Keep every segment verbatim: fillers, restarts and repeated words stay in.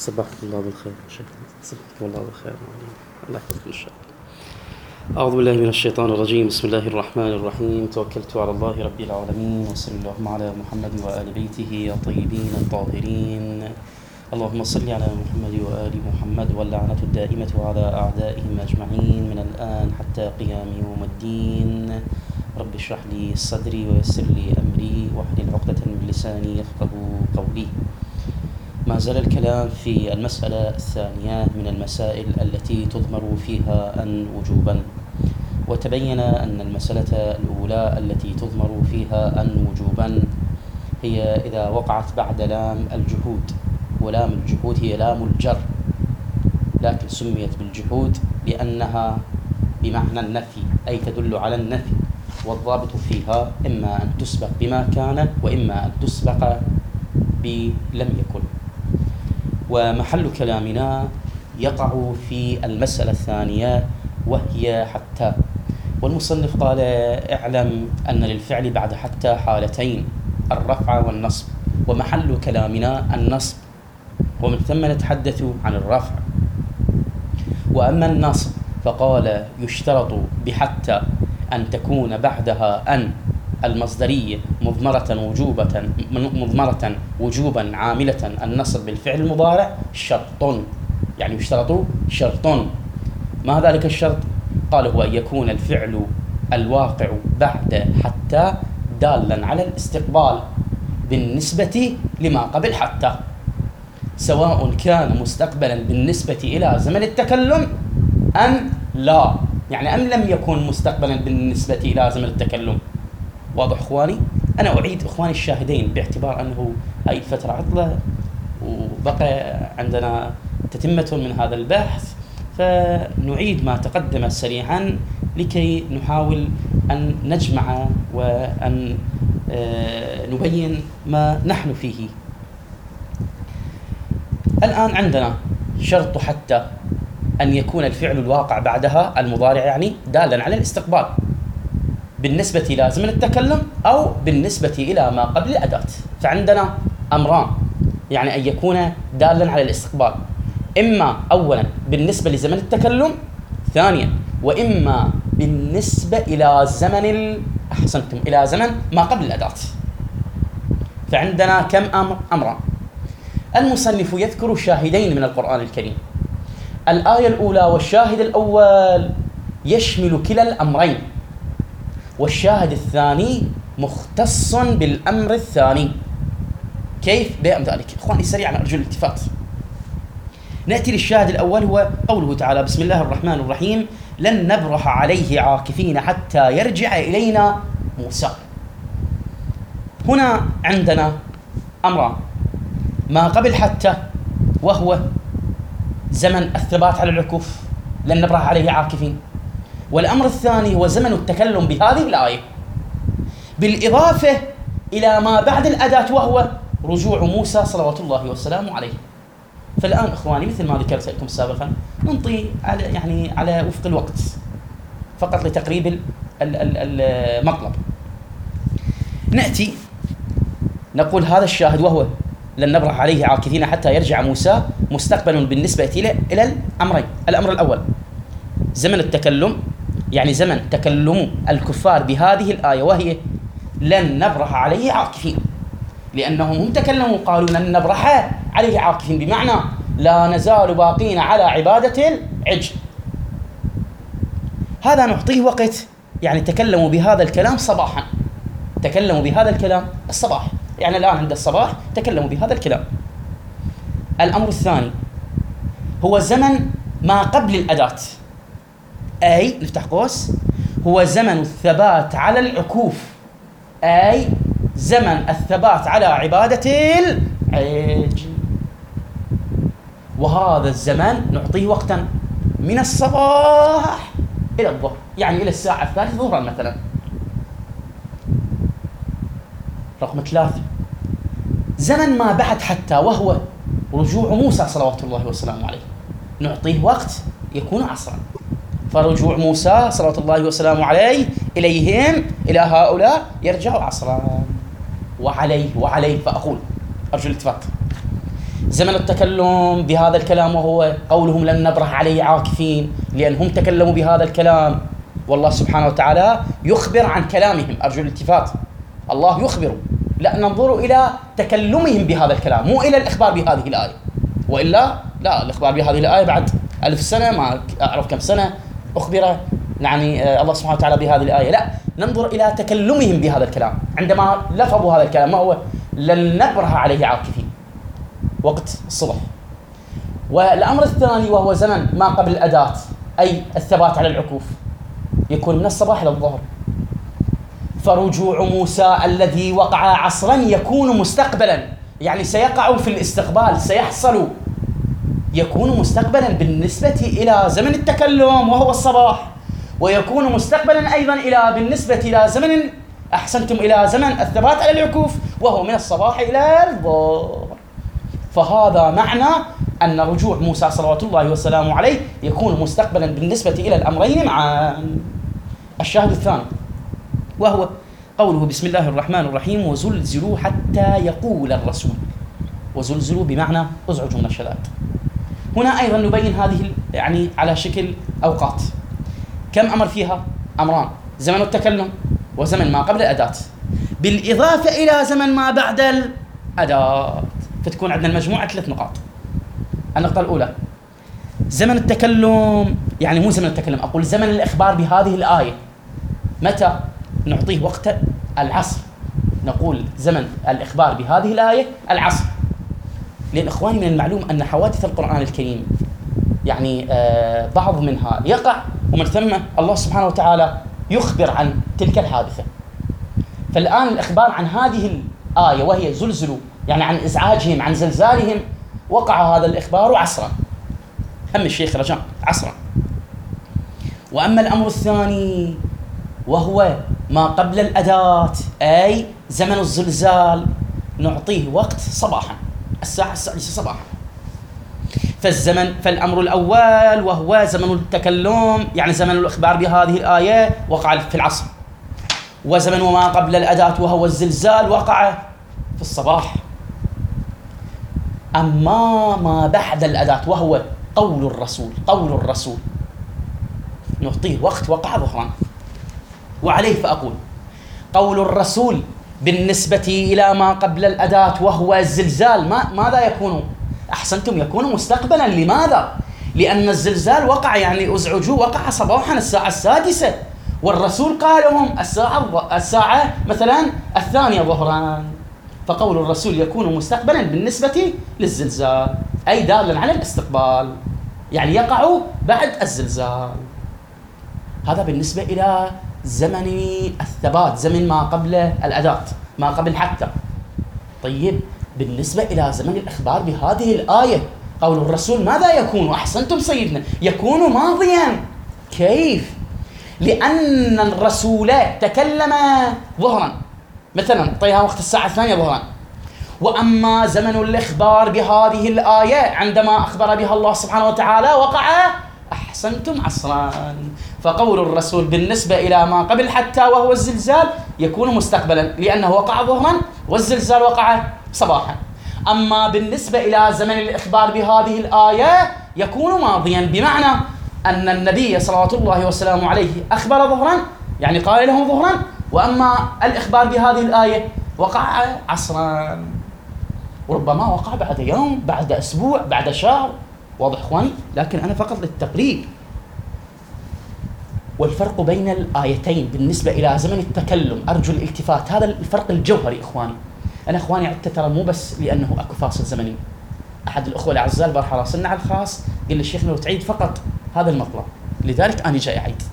صبحكم الله بالخير. صبحكم الله بالخير. الله يحفظكم إن شاء الله. أعوذ بالله من الشيطان الرجيم. بسم الله الرحمن الرحيم. توكلت على الله رب العالمين، وصلى اللهم على محمد وآل بيته الطيبين الطاهرين. اللهم صل على محمد وآل محمد، واللعنة الدائمة على أعدائهم أجمعين من الآن حتى قيام يوم الدين. رب اشرح لي صدري ويسر لي أمري واحلل عقدة من لساني يفقهوا قولي. ما زال الكلام في المسألة الثانية من المسائل التي تضمر فيها أن وجوبا، وتبين أن المسألة الأولى التي تضمر فيها أن وجوبا هي إذا وقعت بعد لام الجحود، ولام الجحود هي لام الجر، لكن سميت بالجحود لأنها بمعنى النفي، أي تدل على النفي، والضابط فيها إما أن تسبق بما كان وإما أن تسبق بلم يكن. ومحل كلامنا يقع في المسألة الثانية وهي حتى، والمصنف قال: اعلم أن للفعل بعد حتى حالتين، الرفع والنصب، ومحل كلامنا النصب، ومن ثم نتحدث عن الرفع. وأما النصب فقال: يشترط بحتى أن تكون بعدها أن المصدرية مضمرة وجوبة مضمرة وجوبا عاملة النصب بالفعل المضارع شرط، يعني يشترط شرط. ما ذلك الشرط؟ قال: هو أن يكون الفعل الواقع بعد حتى دالا على الاستقبال بالنسبة لما قبل حتى، سواء كان مستقبلا بالنسبة إلى زمن التكلم أم لا، يعني أم لم يكن مستقبلا بالنسبة إلى زمن التكلم. واضح إخواني؟ أنا أعيد إخواني الشاهدين باعتبار أنه هاي الفترة عطلة وبقى عندنا تتمة من هذا البحث، فنعيد ما تقدم سريعا لكي نحاول أن نجمع وأن نبين ما نحن فيه. الآن عندنا شرط حتى أن يكون الفعل الواقع بعدها المضارع، يعني دالا على الاستقبال بالنسبة إلى زمن التكلم أو بالنسبة إلى ما قبل الأداة. فعندنا أمران، يعني أن يكون دالا على الاستقبال، إما أولا بالنسبة لزمن التكلم، ثانيا وإما بالنسبة إلى زمن أحسنتم إلى زمن ما قبل الأداة. فعندنا كم أمر؟ أمران. المصنف يذكر شاهدين من القرآن الكريم. الآية الأولى والشاهد الأول يشمل كلا الأمرين، والشاهد الثاني مختص بالأمر الثاني. كيف؟ بأم ذلك إخواني سريعا أرجو الالتفات. نأتي للشاهد الأول، هو قوله تعالى: بسم الله الرحمن الرحيم: لن نبرح عليه عاكفين حتى يرجع إلينا موسى. هنا عندنا أمران: ما قبل حتى وهو زمن الثبات على العكوف، لن نبرح عليه عاكفين، والأمر الثاني هو زمن التكلم بهذه الآية، بالإضافة إلى ما بعد الأداة وهو رجوع موسى صلوات الله وسلامه عليه. فالآن إخواني مثل ما ذكرت لكم سابقا ننطي على يعني على وفق الوقت فقط لتقريب المطلب. نأتي نقول هذا الشاهد وهو لن نبرح عليه عاكفين حتى يرجع موسى مستقبل بالنسبة إلى إلى الأمرين. الأمر الأول زمن التكلم، يعني زمن تكلم الكفار بهذه الآية وهي لن نبرح عليه عاكفين، لأنهم هم تكلموا قالوا لن نبرح عليه عاكفين، بمعنى لا نزال باقين على عبادة العجل. هذا نعطيه وقت، يعني تكلموا بهذا الكلام صباحا، تكلموا بهذا الكلام الصباح، يعني الآن عند الصباح تكلموا بهذا الكلام. الأمر الثاني هو زمن ما قبل الأداة، أي نفتح قوس هو زمن الثبات على العكوف، أي زمن الثبات على عبادة العجل. وهذا الزمن نعطيه وقتا من الصباح إلى الظهر، يعني إلى الساعة الثالثة ظهرا مثلا. رقم ثلاثة زمن ما بعد حتى وهو رجوع موسى صلوات الله وسلامه عليه، نعطيه وقت يكون عصرا، فرجوع موسى صلوات الله وسلامه عليه إليهم إلى هؤلاء يرجع عصرا. وعليه وعليه فأقول أرجو الالتفات زمن التكلم بهذا الكلام وهو قولهم لن نبرح عليه عاكفين، لأنهم تكلموا بهذا الكلام والله سبحانه وتعالى يخبر عن كلامهم. أرجو الالتفات، الله يخبر، لا ننظر إلى تكلمهم بهذا الكلام مو إلى الإخبار بهذه الآية، وإلا لا، الإخبار بهذه الآية بعد ألف سنة ما أعرف كم سنة أخبر يعني الله سبحانه وتعالى بهذه الآية، لا ننظر إلى تكلمهم بهذا الكلام عندما لفظوا هذا الكلام، ما هو لن نبرح عليه عاكفين وقت الصبح. والأمر الثاني وهو زمن ما قبل الأداة، أي الثبات على العكوف، يكون من الصباح إلى الظهر. فرجوع موسى الذي وقع عصرا يكون مستقبلا، يعني سيقع في الاستقبال، سيحصل، يكون مستقبلا بالنسبة إلى زمن التكلم وهو الصباح، ويكون مستقبلا أيضا إلى بالنسبة إلى زمن أحسنتم إلى زمن الثبات على العكوف وهو من الصباح إلى الظهر. فهذا معنى أن رجوع موسى صلوات الله وسلامه عليه يكون مستقبلا بالنسبة إلى الأمرين معا. الشاهد الثاني وهو قوله بسم الله الرحمن الرحيم وزلزلوا حتى يقول الرسول. وزلزلوا بمعنى ازعجوا من الشدائد. هنا أيضا نبين هذه يعني على شكل أوقات. كم أمر فيها؟ أمران، زمن التكلم وزمن ما قبل الأداة، بالإضافة إلى زمن ما بعد الأداة، فتكون عندنا المجموعة ثلاث نقاط. النقطة الأولى زمن التكلم، يعني مو زمن التكلم، أقول زمن الإخبار بهذه الآية. متى نعطيه؟ وقت العصر. نقول زمن الإخبار بهذه الآية العصر، لأن إخواني من المعلوم أن حوادث القرآن الكريم يعني آه بعض منها يقع ومن ثم الله سبحانه وتعالى يخبر عن تلك الحادثة. فالآن الإخبار عن هذه الآية وهي زلزلوا، يعني عن إزعاجهم، عن زلزالهم، وقع هذا الإخبار عصرا، هم الشيخ رجاء عصرا. وأما الأمر الثاني وهو ما قبل الأداة، أي زمن الزلزال، نعطيه وقت صباحا، الساعة السادسة صباحا. فالزمن فالأمر الأول وهو زمن التكلم، يعني زمن الإخبار بهذه الآية، وقع في العصر. وزمن ما قبل الأداة وهو الزلزال وقع في الصباح. أما ما بعد الأداة وهو قول الرسول، قول الرسول نعطيه وقت وقع ظهرا. وعليه فأقول قول الرسول بالنسبة إلى ما قبل الأداة وهو الزلزال ما ماذا يكون؟ أحسنتم، يكون مستقبلا. لماذا؟ لأن الزلزال وقع يعني أزعجوا، وقع صباحا الساعة السادسة، والرسول قال لهم الساعة الساعة مثلا الثانية ظهرا. فقول الرسول يكون مستقبلا بالنسبة للزلزال، أي دالا على الاستقبال، يعني يقع بعد الزلزال. هذا بالنسبة إلى زمن الثبات، زمن ما قبل الأداة، ما قبل حتى. طيب بالنسبة إلى زمن الإخبار بهذه الآية، قول الرسول ماذا يكون؟ أحسنتم سيدنا، يكون ماضيا. كيف؟ لأن الرسول تكلم ظهرا مثلا، طيها وقت الساعة الثانية ظهرا. وأما زمن الإخبار بهذه الآية عندما أخبر بها الله سبحانه وتعالى وقع أحسنتم عصرا. فقول الرسول بالنسبة إلى ما قبل حتى وهو الزلزال يكون مستقبلا، لأنه وقع ظهرا والزلزال وقع صباحا. أما بالنسبة إلى زمن الإخبار بهذه الآية يكون ماضيا، بمعنى أن النبي صلوات الله وسلامه عليه أخبر ظهرا، يعني قال لهم ظهرا، وأما الإخبار بهذه الآية وقع عصرا، وربما وقع بعد يوم، بعد أسبوع، بعد شهر. واضح إخواني؟ لكن أنا فقط للتقريب. والفرق بين الآيتين بالنسبة إلى زمن التكلم، أرجو الالتفات، هذا الفرق الجوهري إخواني. أنا إخواني عدت ترى مو بس لأنه أكو فاصل زمني. أحد الأخوة الأعزاء البارحة راسلنا على الخاص قال لي الشيخ لو تعيد فقط هذا المطلب، لذلك أنا جاي أعيد.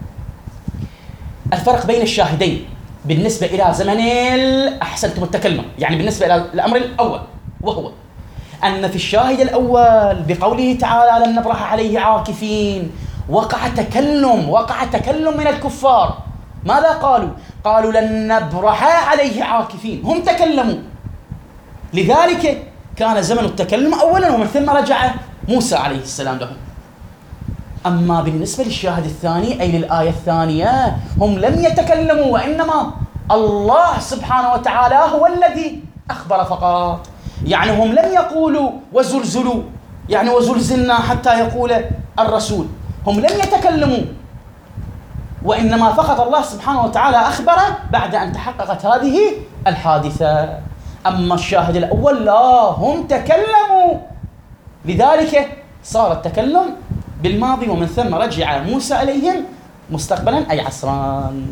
الفرق بين الشاهدين بالنسبة إلى زمن أحسنتم التكلم، يعني بالنسبة إلى الأمر الأول، وهو أن في الشاهد الأول بقوله تعالى لن نبرح عليه عاكفين وقع تكلم، وقع تكلم من الكفار. ماذا قالوا؟ قالوا لن نبرح عليه عاكفين، هم تكلموا، لذلك كان زمن التكلم أولا، ومن ثم رجع موسى عليه السلام لهم. أما بالنسبة للشاهد الثاني أي للآية الثانية هم لم يتكلموا، وإنما الله سبحانه وتعالى هو الذي أخبر فقط. يعني هم لم يقولوا وزلزلوا يعني وزلزلنا حتى يقول الرسول، هم لم يتكلموا، وإنما فقط الله سبحانه وتعالى أخبر بعد أن تحققت هذه الحادثة. أما الشاهد الأول لا، هم تكلموا، لذلك صار التكلم بالماضي، ومن ثم رجع موسى إليهم مستقبلا أي عصران.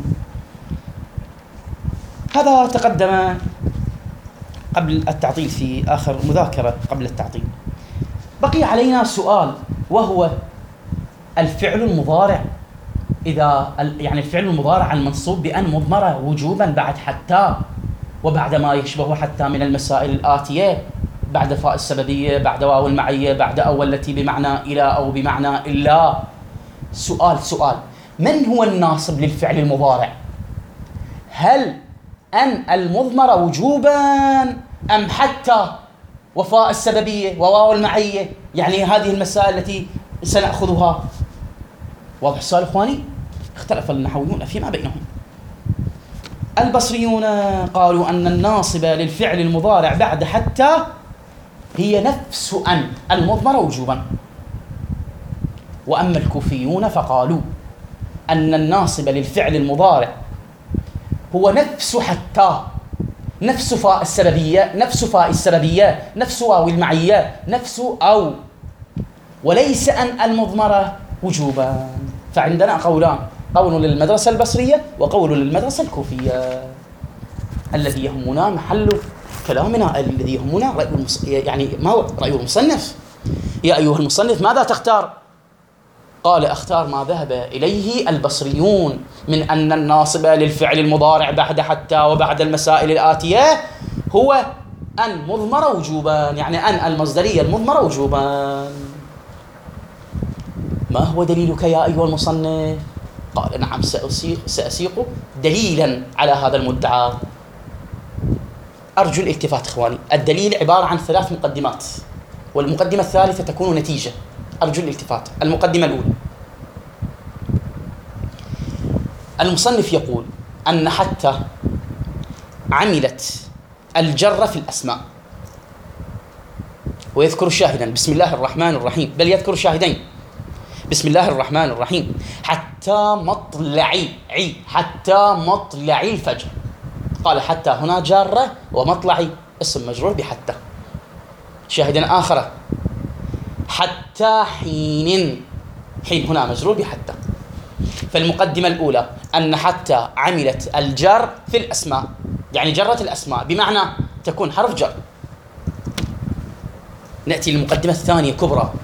هذا تقدم قبل التعطيل في آخر مذاكرة قبل التعطيل. بقي علينا سؤال، وهو الفعل المضارع، إذا يعني الفعل المضارع المنصوب بأن مضمرة وجوبا بعد حتى وبعد ما يشبه حتى من المسائل الآتية، بعد فاء السببية، بعد واو المعية، بعد أو التي بمعنى إلى أو بمعنى إلا. سؤال سؤال من هو الناصب للفعل المضارع؟ هل أن المضمرة وجوبا أم حتى وفاء السببية وواو المعية؟ يعني هذه المسائل التي سنأخذها. واضح السؤال إخواني؟ اختلف النحويون فيما بينهم. البصريون قالوا أن الناصب للفعل المضارع بعد حتى هي نفس أن المضمرة وجوبا. وأما الكوفيون فقالوا أن الناصب للفعل المضارع هو نفس حتى، نفس فاء السببية، نفس فاء السببية، نفس واو المعية، نفس أو، وليس أن المضمرة وجوبا. فعندنا قولان، قول للمدرسة البصرية وقول للمدرسة الكوفية. الذي يهمنا محل كلامنا، الذي يهمنا رأي المص... يعني ما هو رأي المصنف. يا أيها المصنف ماذا تختار؟ قال اختار ما ذهب إليه البصريون من أن الناصب للفعل المضارع بعد حتى وبعد المسائل الآتية هو أن مضمر وجوبا، يعني أن المصدرية المضمر وجوبا. ما هو دليلك يا أيها المصنف؟ قال نعم سأسيق, سأسيق دليلا على هذا المدعى. أرجو الالتفات إخواني، الدليل عبارة عن ثلاث مقدمات، والمقدمة الثالثة تكون نتيجة. أرجو الالتفات. المقدمة الأولى، المصنف يقول أن حتى عملت الجر في الأسماء، ويذكر شاهدا بسم الله الرحمن الرحيم، بل يذكر شاهدين بسم الله الرحمن الرحيم حتى مطلعي عي حتى مطلعي الفجر. قال حتى هنا جارة ومطلعي اسم مجرور بحتى. شاهدا آخر حتى حين، حين هنا مجرور بحتى. فالمقدمة الأولى أن حتى عملت الجر في الأسماء، يعني جرت الأسماء بمعنى تكون حرف جر. نأتي للمقدمة الثانية كبرى.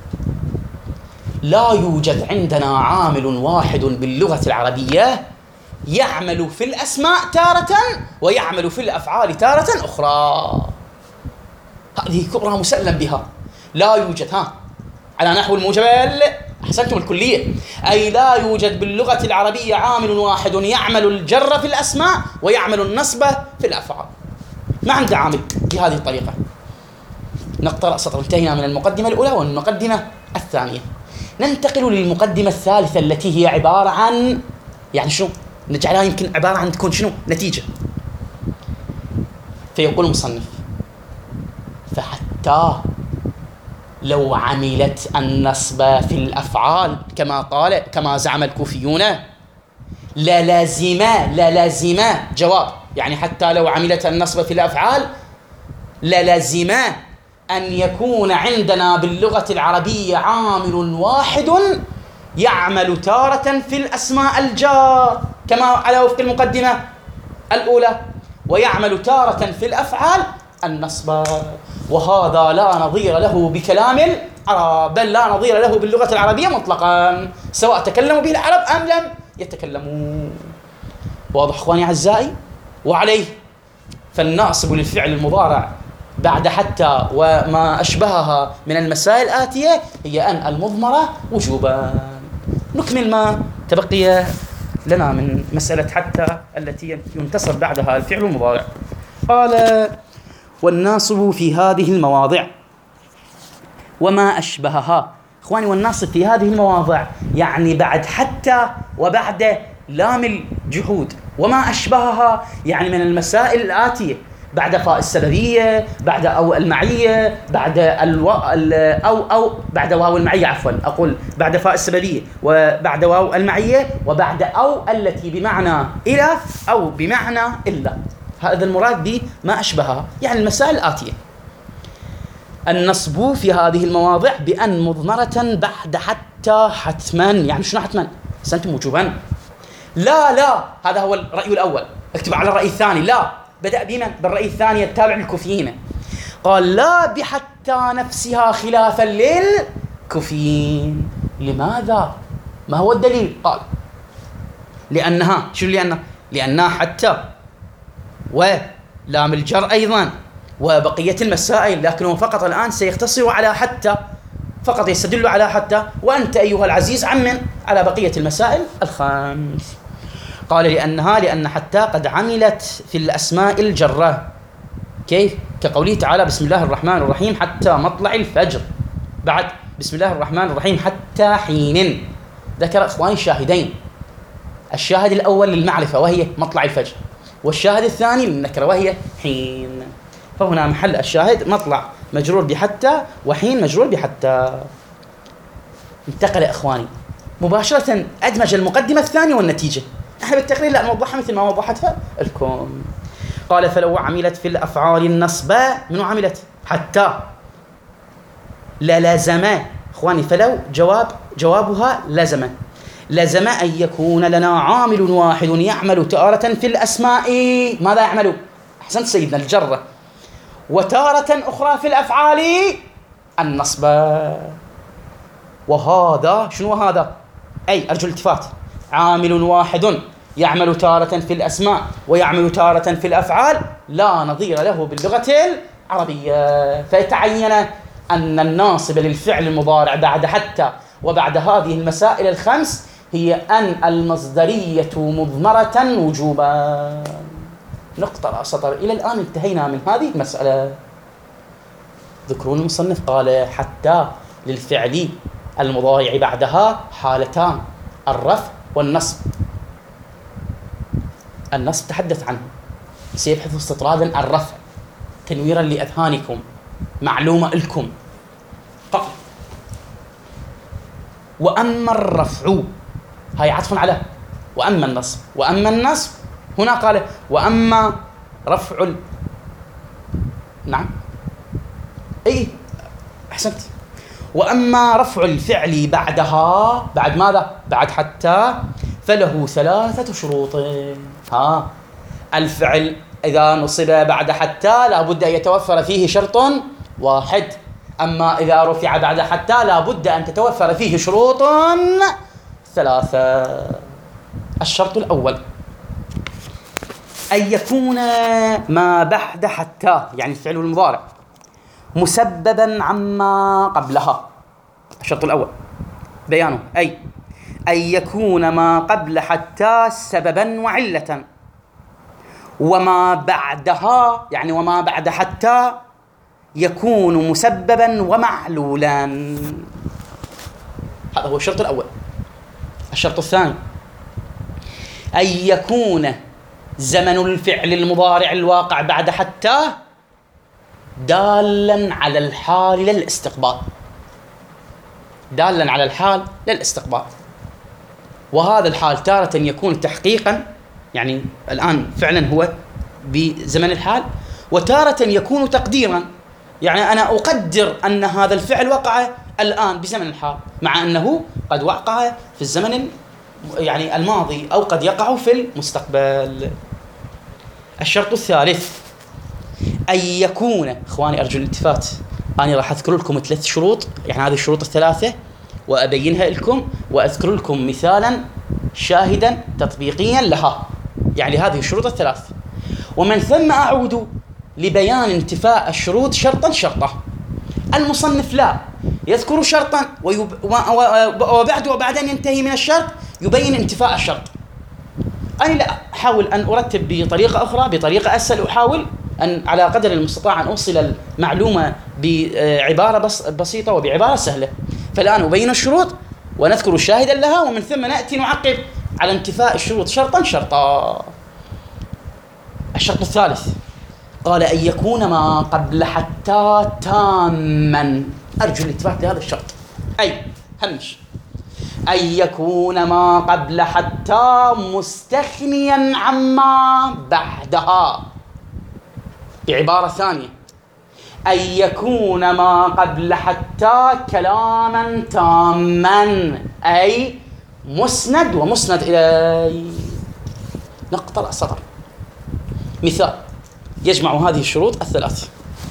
لا يوجد عندنا عامل واحد باللغة العربية يعمل في الأسماء تارة ويعمل في الأفعال تارة أخرى. هذه كبرى مسلم بها. لا يوجد، ها على نحو المجمل، أحسنتم الكلية، أي لا يوجد باللغة العربية عامل واحد يعمل الجر في الأسماء ويعمل النصب في الأفعال. ما عنده عامل بهذه الطريقة. نقطة سطر. انتهينا من المقدمة الأولى والمقدمة الثانية. ننتقل للمقدمة الثالثة التي هي عبارة عن، يعني شنو نجعلها يمكن عبارة عن تكون شنو نتيجة. فيقول المصنف فحتى لو عملت النصب في الأفعال كما قال كما زعم الكوفيون للازم للازم جواب، يعني حتى لو عملت النصب في الأفعال للازم أن يكون عندنا باللغة العربية عامل واحد يعمل تارة في الأسماء الجار كما على وفق المقدمة الأولى، ويعمل تارة في الأفعال النصب. وهذا لا نظير له بكلام العرب، بل لا نظير له باللغة العربية مطلقا، سواء تكلموا به العرب أم لم يتكلموا. واضح إخواني أعزائي؟ وعليه فالناصب للفعل المضارع بعد حتى وما أشبهها من المسائل الآتية هي أن المضمرة وجوبا. نكمل ما تبقي لنا من مسألة حتى التي ينتصب بعدها الفعل المضارع. قال والناصب في هذه المواضع وما أشبهها. إخواني والناصب في هذه المواضع يعني بعد حتى وبعد لام الجحود، وما أشبهها يعني من المسائل الآتية بعد فاء السببية، بعد أو المعية، بعد الو... أو أو بعد واو المعية، عفوا أقول بعد فاء السببية وبعد واو المعية وبعد أو التي بمعنى إلى أو بمعنى إلا. هذا المراد بما أشبهها، يعني المسائل الآتية: النصب في هذه المواضع بأن مضمرة بعد حتى حتما. يعني شنو حتما؟ سنتم وجوبا. لا لا، هذا هو الرأي الأول، اكتب على الرأي الثاني. لا، بدأ بمن؟ بالرأي الثاني التابع للكوفيين. قال لا بحتى نفسها خلافا للكوفيين. لماذا؟ ما هو الدليل؟ قال لأنها شنو لأنها؟ لأنها حتى ولام الجر أيضا وبقية المسائل، لكنه فقط الآن سيختصر على حتى، فقط يستدل على حتى، وأنت أيها العزيز عمن على بقية المسائل الخمس. قال لأنها لأن حتى قد عملت في الأسماء الجرة. كيف؟ كقوله تعالى بسم الله الرحمن الرحيم حتى مطلع الفجر، بعد بسم الله الرحمن الرحيم حتى حين. ذكر إخواني الشاهدين، الشاهد الأول للمعرفة وهي مطلع الفجر، والشاهد الثاني للنكرة وهي حين. فهنا محل الشاهد مطلع مجرور بحتى وحين مجرور بحتى. انتقل إخواني مباشرة، أدمج المقدمة الثانية والنتيجة. احنا بالتقرير لا نوضحها مثل ما وضحتها لكم. قال فلو عملت في الأفعال النصب، منو عملت؟ حتى. للزم إخواني، فلو جواب جوابها لزم. لزم أن يكون لنا عامل واحد يعمل تارة في الأسماء. ماذا يعمل؟ أحسنت سيدنا، الجرة. وتارة أخرى في الأفعال النصب. وهذا شنو هذا؟ أي أرجو الالتفات، عامل واحد يعمل تارة في الأسماء ويعمل تارة في الأفعال لا نظير له باللغة العربية. فيتعين أن الناصب للفعل المضارع بعد حتى وبعد هذه المسائل الخمس هي أن المصدرية مضمرة وجوبا. نقطة لا سطر. إلى الآن انتهينا من هذه المسألة. ذكرون المصنف قال حتى للفعل المضارع بعدها حالتان: الرفع والنصب. النصب تحدث عنه، سيبحث استطرادا الرفع تنويرا لأذهانكم، معلومة لكم. قال وأما الرفع، هاي عطف على وأما النصب. وأما النصب هنا قال وأما رفع ال... نعم أي أحسنت. وأما رفع الفعل بعدها، بعد ماذا؟ بعد حتى، فله ثلاثة شروط. ها، الفعل إذا نصب بعد حتى لا بد أن يتوفر فيه شرط واحد، أما إذا رفع بعد حتى لا بد أن تتوفر فيه شروط ثلاثة. الشرط الأول أن يكون ما بعد حتى، يعني الفعل المضارع، مسببا عما قبلها. الشرط الأول بيانه، أي أن يكون ما قبل حتى سببا وعلة، وما بعدها يعني وما بعد حتى يكون مسببا ومعلولا. هذا هو الشرط الأول. الشرط الثاني أن يكون زمن الفعل المضارع الواقع بعد حتى دالا على الحال للاستقبال، دالا على الحال للاستقبال. وهذا الحال تارة يكون تحقيقا، يعني الآن فعلا هو بزمن الحال، وتارة يكون تقديرا، يعني أنا أقدر أن هذا الفعل وقع الآن بزمن الحال، مع أنه قد وقع في الزمن يعني الماضي أو قد يقع في المستقبل. الشرط الثالث أن يكون، إخواني أرجو الالتفات، أنا راح أذكر لكم ثلاث شروط، يعني هذه الشروط الثلاثة وأبينها لكم وأذكر لكم مثالا شاهدا تطبيقيا لها، يعني هذه الشروط الثلاث، ومن ثم أعود لبيان انتفاء الشروط شرطا شرطا. المصنف لا يذكر شرطا ويب... وبعد وبعد أن ينتهي من الشرط يبين انتفاء الشرط. أنا لا أحاول أن أرتب بطريقة أخرى، بطريقة أسهل، أحاول أن على قدر المستطاع أن أوصل المعلومة بعبارة بس بسيطة وبعبارة سهلة. فالآن أبين الشروط ونذكر شاهدا لها، ومن ثم نأتي نعقب على انتفاء الشروط شرطا شرطا. الشرط الثالث قال أن يكون ما قبل حتى تاما. أرجو الاتفاق لهذا الشرط. أي همش أن يكون ما قبل حتى مستثنيا عما بعدها. بعبارة ثانية، أن يكون ما قبل حتى كلاما تاما، أي مسند ومسند إليه. نقطة سطر. مثال يجمع هذه الشروط الثلاث.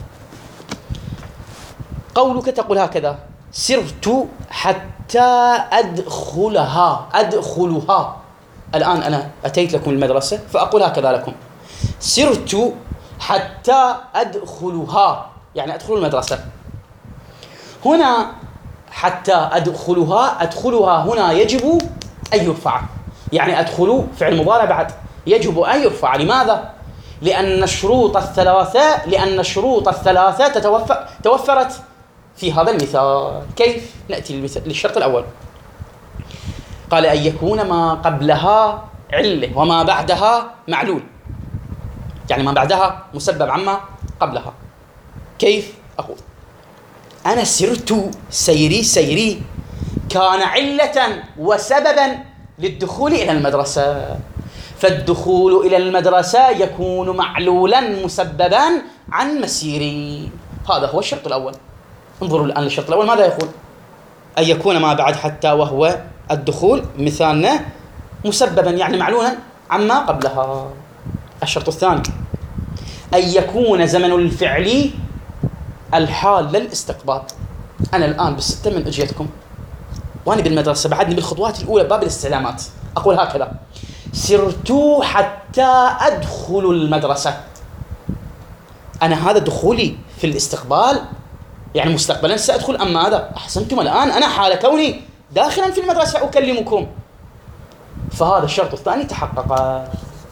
قولك تقول هكذا: سرت حتى أدخلها. أدخلها. الآن أنا أتيت لكم المدرسة فأقول هكذا لكم: سرت حتى أدخلها، يعني أدخل المدرسة. هنا حتى أدخلها، أدخلها هنا يجب أن يرفع، يعني أدخل فعل مضارع بعد يجب أن يرفع. لماذا؟ لأن الشروط الثلاثة لأن الشروط الثلاثة تتوفر توفرت في هذا المثال. كيف؟ نأتي للشرط الأول. قال أن يكون ما قبلها علة وما بعدها معلول، يعني ما بعدها مسبب عما قبلها. كيف؟ أقول أنا سرت، سيري سيري كان علة وسببا للدخول إلى المدرسة، فالدخول إلى المدرسة يكون معلولا مسببا عن مسيري. هذا هو الشرط الأول. انظروا الآن للشرط الأول ماذا يقول: أن يكون ما بعد حتى وهو الدخول مثالنا مسببا، يعني معلولا عما قبلها. الشرط الثاني: أن يكون زمن الفعل الحال للاستقبال. أنا الآن بالستة من أجيتكم وأنا بالمدرسة بعدني بالخطوات الأولى باب الاستعلامات، أقول هكذا: سرت حتى أدخل المدرسة. أنا هذا دخولي في الاستقبال، يعني مستقبلا سأدخل. أما هذا أحسنتم، الآن أنا حال كوني داخلا في المدرسة أكلمكم، فهذا الشرط الثاني تحقق،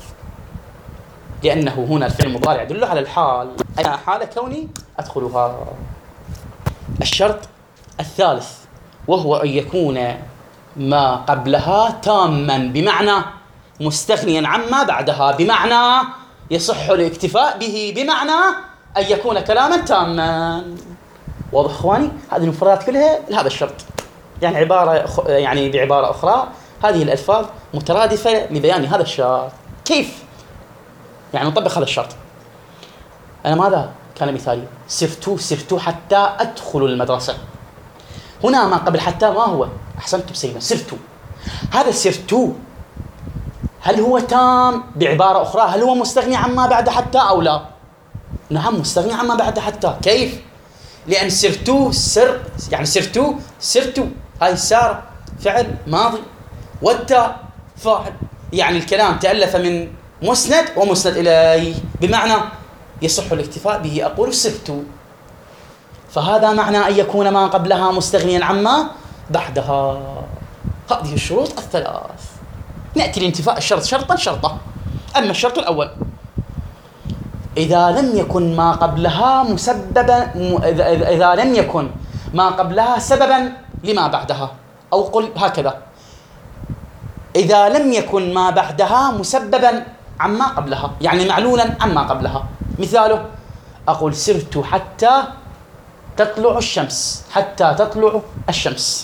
لأنه هنا الفعل المضارع يدل على الحال، أنا حال كوني أدخلها. الشرط الثالث وهو أن يكون ما قبلها تاما، بمعنى مستغنيا عما بعدها، بمعنى يصح الاكتفاء به، بمعنى أن يكون كلاما تاما. واضح اخواني؟ هذه المفردات كلها لهذا الشرط، يعني عبارة يعني بعبارة أخرى هذه الألفاظ مترادفة لبيان هذا الشرط. كيف يعني نطبق هذا الشرط؟ أنا ماذا كان مثالي؟ سرت سرت حتى أدخل المدرسة. هنا ما قبل حتى ما هو؟ أحسنتم سيدنا، سرت. هذا سرت هل هو تام؟ بعبارة أخرى هل هو مستغني عما بعد حتى أو لا؟ نعم مستغني عما بعد حتى. كيف؟ لأن سرت سر يعني سرت سرت هاي سار فعل ماضي والتاء فاعل، يعني الكلام تألف من مسند ومسند إليه، بمعنى يصح الاكتفاء به. أقول سرت، فهذا معنى أن يكون ما قبلها مستغنيا عما بعدها. هذه الشروط الثلاث. نأتي لانتفاء الشرط شرطا شرطا. أما الشرط الأول: إذا لم يكن ما قبلها مسببا إذا لم يكن ما قبلها سببا لما بعدها، أو قل هكذا: إذا لم يكن ما بعدها مسببا عما قبلها، يعني معلولا عما قبلها. مثاله: أقول سرت حتى تطلع الشمس. حتى تطلع الشمس.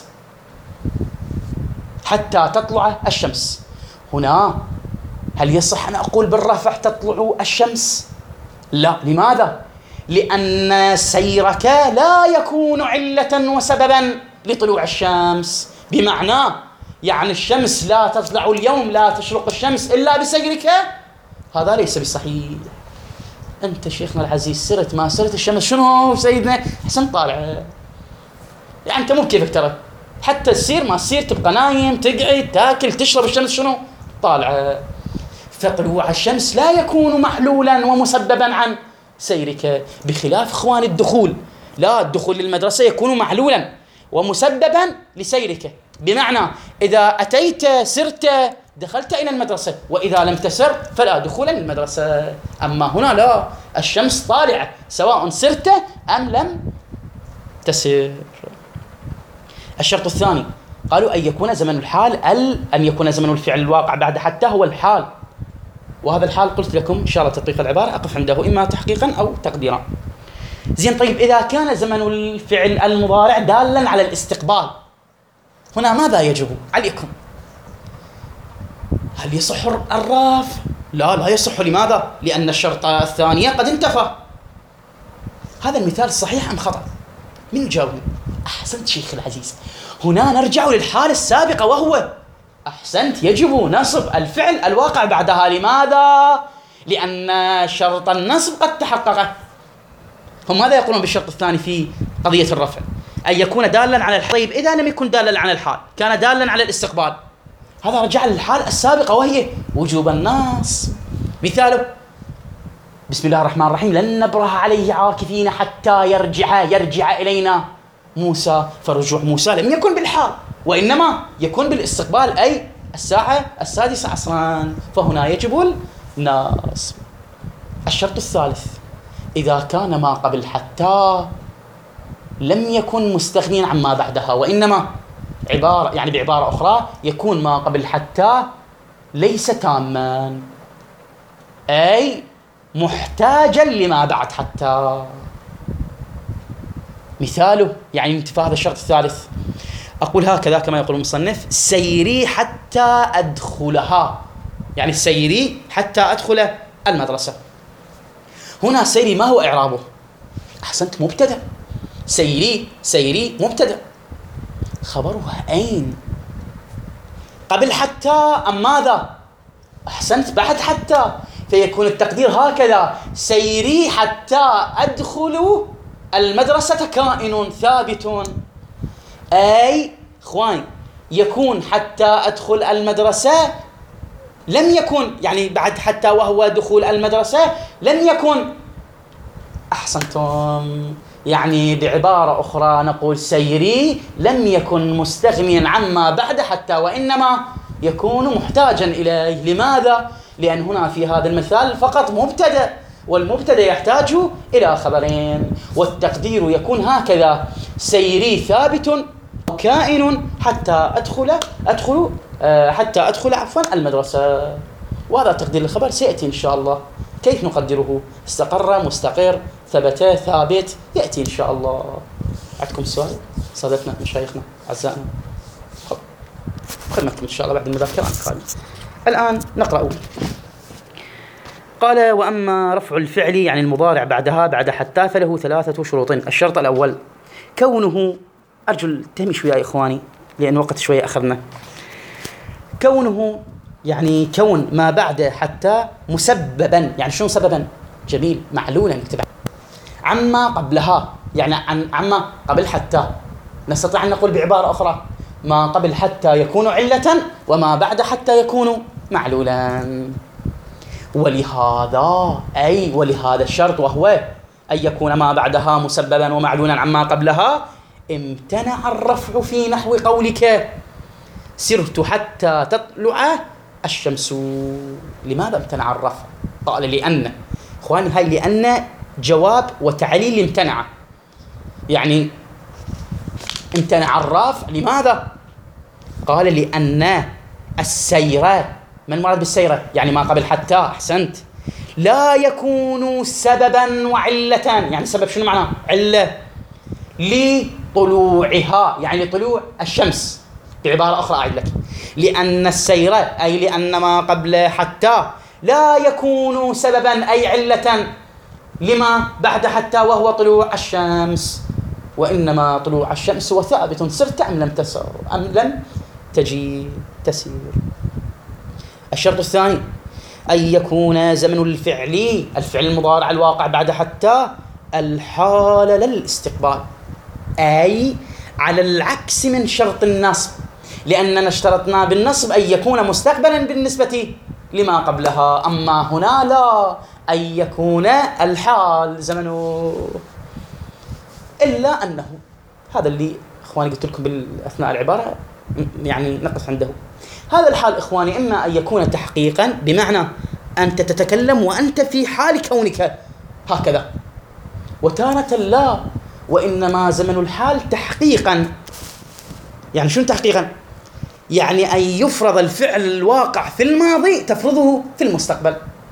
حتى تطلع الشمس. هنا هل يصح أن أقول بالرفع تطلع الشمس؟ لا. لماذا؟ لأن سيرك لا يكون علة وسببا لطلوع الشمس، بمعنى يعني الشمس لا تطلع اليوم، لا تشرق الشمس إلا بسيرك. هذا ليس بصحيح. أنت شيخنا العزيز سرت ما سرت الشمس شنو سيدنا؟ حسن طالع، يعني أنت مو بكيفك ترى، حتى السير ما السير تبقى نايم تقعد تاكل تشرب، الشمس شنو طالعة. فطلوع الشمس لا يكون محلولا ومسببا عن سيرك، بخلاف اخوان الدخول. لا، الدخول للمدرسة يكون محلولا ومسببا لسيرك، بمعنى إذا أتيت سرت دخلت إلى المدرسة، وإذا لم تسر فلا دخول للمدرسة. أما هنا لا، الشمس طالعة سواء سرت أم لم تسر. الشرط الثاني قالوا أن يكون زمن الحال ال أن يكون زمن الفعل الواقع بعد حتى هو الحال، وهذا الحال قلت لكم إن شاء الله تطبيق العبارة أقف عنده إما تحقيقا أو تقديرا. زين، طيب إذا كان زمن الفعل المضارع دالا على الاستقبال، هنا ماذا يجب عليكم؟ هل يصح الرفع؟ لا، لا يصح. لماذا؟ لأن الشرط الثانية قد انتفى. هذا المثال صحيح أم خطأ؟ من يجاوبني؟ أحسنت شيخ العزيز. هنا نرجع للحالة السابقة، وهو أحسنت يجب نصب الفعل الواقع بعدها. لماذا؟ لأن شرط النصب قد تحقق. هم ماذا يقولون بالشرط الثاني في قضية الرفع؟ أن يكون دالا على الحال. طيب إذا لم يكن دالا على الحال، كان دالا على الاستقبال، هذا رجع للحالة السابقة وهي وجوب النصب. مثاله بسم الله الرحمن الرحيم: لن نبرح عليه عاكفين حتى يرجع يرجع إلينا موسى. فرجوع موسى لم يكن بالحال، وإنما يكون بالاستقبال، أي الساعة السادسة عصرا، فهنا يجب النصب. الشرط الثالث: إذا كان ما قبل حتى لم يكن مستغنيا عما بعدها، وإنما عبارة يعني بعبارة أخرى يكون ما قبل حتى ليس تاما، أي محتاجا لما بعد حتى. مثاله يعني انتفاء هذا الشرط الثالث، أقول هكذا كما يقول المصنف: سيري حتى أدخلها، يعني سيري حتى أدخل المدرسة. هنا سيري ما هو إعرابه؟ أحسنت، مبتدأ. سيري سيري مبتدأ، خبرها أين؟ قبل حتى أم ماذا؟ أحسنت، بعد حتى، فيكون التقدير هكذا: سيري حتى أدخل المدرسة كائن ثابت، أي إخواني يكون حتى أدخل المدرسة لم يكن، يعني بعد حتى وهو دخول المدرسة لم يكن. أحسنتم، يعني بعبارة أخرى نقول سيري لم يكن مستغنيا عما بعد حتى، وإنما يكون محتاجا إليه. لماذا؟ لأن هنا في هذا المثال فقط مبتدأ، والمبتدأ يحتاج إلى خبرين، والتقدير يكون هكذا: سيري ثابت كائن حتى أدخل أدخل حتى أدخل عفوا المدرسة. وهذا تقدير الخبر سيأتي إن شاء الله. كيف نقدره؟ استقر، مستقر، ثبت، ثابت، يأتي إن شاء الله. عندكم سؤال؟ صدتنا مشايخنا أعزائنا خدمتكم إن شاء الله بعد المذاكرة القادمة. الآن نقرأ. قال: وأما رفع الفعل يعني المضارع بعدها بعد حتى فله ثلاثة شروط. الشرط الأول كونه، أرجو التهمي شوية يا إخواني لأن وقت شوية أخذنا. كونه يعني كون ما بعد حتى مسببا، يعني شنو مسببا؟ جميل، معلولا نكتب عما قبلها، يعني عن عما قبل حتى. نستطيع أن نقول بعبارة أخرى: ما قبل حتى يكون علة، وما بعد حتى يكون معلولا. ولهذا أي ولهذا الشرط، وهو أن يكون ما بعدها مسببا ومعلولا عما قبلها، امتنع الرفع في نحو قولك: سرت حتى تطلع الشمس. لماذا امتنع الرفع؟ قال: لأن إخواني هاي لأن جواب وتعليل امتنع، يعني امتنع الرفع. لماذا؟ قال: لأن السيرة، من مراد بالسيرة؟ يعني ما قبل حتى. أحسنت، لا يكون سببا وعلة. يعني سبب شنو معناه؟ علة. لطلوعها يعني لطلوع الشمس. بعبارة أخرى أعيد لك: لأن السيرة أي لأن ما قبل حتى لا يكون سببا أي علة لما بعد حتى وهو طلوع الشمس، وإنما طلوع الشمس وثابت. سرت أم لم تسر أم لم تجي تسير. الشرط الثاني أن يكون زمن الفعل الفعل المضارع الواقع بعد حتى الحال للاستقبال، أي على العكس من شرط النصب، لأننا اشترطنا بالنصب أن يكون مستقبلا بالنسبة لما قبلها، أما هنا لا، أن يكون الحال زمنه. إلا أنه هذا اللي إخواني قلت لكم بالأثناء العبارة يعني نقص عنده. هذا الحال إخواني إما أن يكون تحقيقا، بمعنى أنت تتكلم وأنت في حال كونك هكذا، وتارة لا، وإنما زمن الحال تحقيقا. يعني شنو تحقيقا؟ يعني أن يفرض الفعل الواقع في الماضي تفرضه في المستقبل.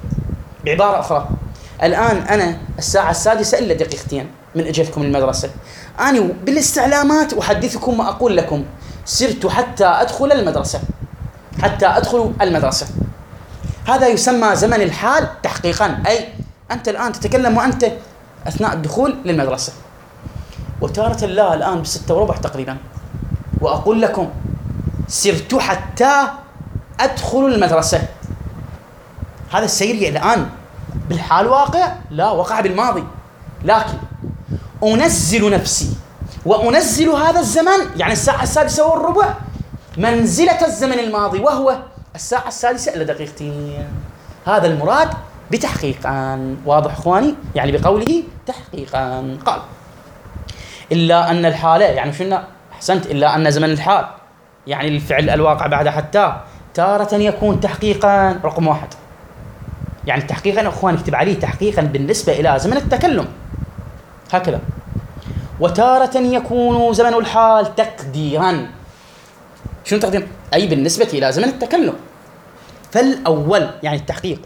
بعبارة أخرى، الآن أنا الساعة السادسة إلا دقيقتين من أجلكم المدرسة، أنا بالاستعلامات أحدثكم وأقول لكم سرت حتى أدخل المدرسة، حتى أدخل المدرسة. هذا يسمى زمن الحال تحقيقا، أي أنت الآن تتكلم وأنت أثناء الدخول للمدرسة. وتارة لا الآن بستة وربع تقريبا وأقول لكم سرت حتى أدخل المدرسة. هذا السير الآن بالحال واقع؟ لا، وقع بالماضي، لكن أنزل نفسي وأنزل هذا الزمن، يعني الساعة السادسة والربع، منزلة الزمن الماضي وهو الساعة السادسة إلا دقيقتين. هذا المراد بتحقيقا. واضح إخواني؟ يعني بقوله تحقيقا. قال إلا أن الحالة، يعني شنو؟ أحسنت، إلا أن زمن الحال يعني الفعل الواقع بعد حتى تارة يكون تحقيقا. رقم واحد، يعني تحقيقا أخواني اكتب عليه تحقيقا بالنسبة إلى زمن التكلم هكذا. وتارة يكون زمن الحال تقديرا. شنو تقدير؟ أي بالنسبة إلى زمن التكلم. فالأول يعني التحقيق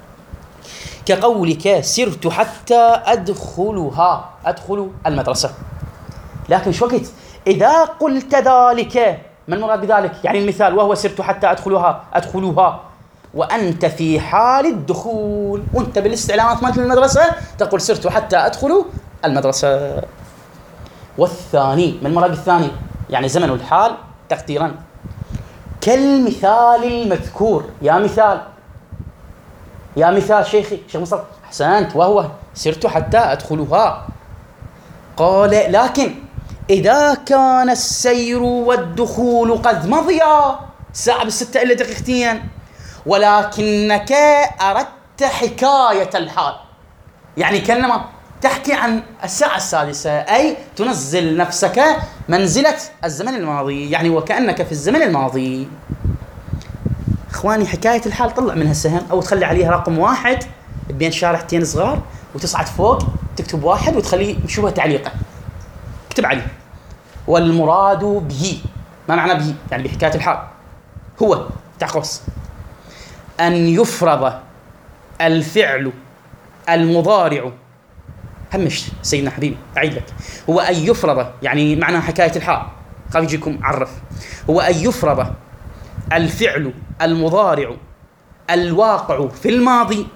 كقولك سرت حتى أدخلها، أدخل المدرسة. لكن شو وقت إذا قلت ذلك، ما المراد بذلك؟ يعني المثال وهو سرت حتى أدخلها، أدخلها وأنت في حال الدخول، وأنت بالاستعلامات مالت المدرسة تقول سرت حتى أدخل المدرسة. والثاني، ما المراد بالثاني؟ يعني زمن الحال تقديرا كالمثال المذكور. يا مثال، يا مثال شيخي شيخ مصطفى، أحسنت، وهو سرت حتى أدخلها. قال لكن إذا كان السير والدخول قد مضيا، ساعة بالستة إلا دقيقتين، ولكنك أردت حكاية الحال، يعني كأنما تحكي عن الساعة السادسة، أي تنزل نفسك منزلة الزمن الماضي، يعني وكأنك في الزمن الماضي. إخواني حكاية الحال طلع منها السهم أو تخلي عليها رقم واحد بين شارحتين صغار وتصعد فوق تكتب واحد وتخليه شبه تعليقه، اكتب عليه. والمراد به، ما معنى به؟ يعني بحكاية الحال هو تعقص أن يفرض الفعل المضارع. همش سيدنا حبيبي أعيد لك، هو أن يفرض، يعني معنى حكاية الحال خاف يجيكم عرف، هو أن يفرض الفعل المضارع الواقع في الماضي،